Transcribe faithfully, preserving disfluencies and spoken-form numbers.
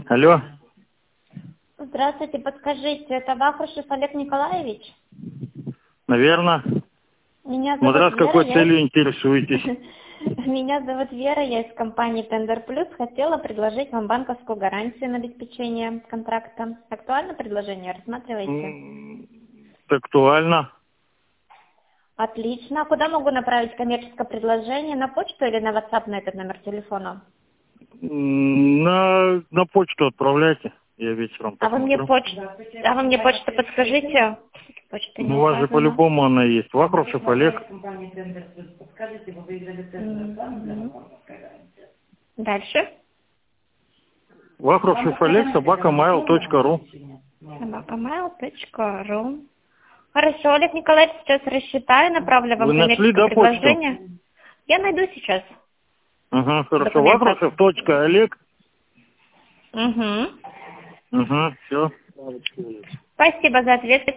Алло. Здравствуйте, подскажите, это Вахрушев Олег Николаевич? Наверное. Меня зовут Смотря с какой Вера, целью я... интересуетесь. Меня зовут Вера, я из компании Tender Plus. Хотела предложить вам банковскую гарантию на обеспечение контракта. Актуально предложение? Рассматриваете? М, Актуально. Отлично. А куда могу направить коммерческое предложение? На почту или на WhatsApp на этот номер телефона? М, На, на почту отправляйте. Я вечером А вы мне посмотрю. почту, а вы мне почту подскажите? Почта не Ну, у вас же указана. по-любому она есть. Вахрушев Олег. Мгм. Дальше. Вахрушев Олег, собака mail точка ру. собака mail точка ру. Хорошо, Олег Николаевич, сейчас рассчитаю, направлю вам Вы нашли, коммерческое да, почту? предложение. Я найду сейчас Ага, хорошо. документы. Вахрушев точка Олег. Угу. Ага, все. Спасибо за ответ.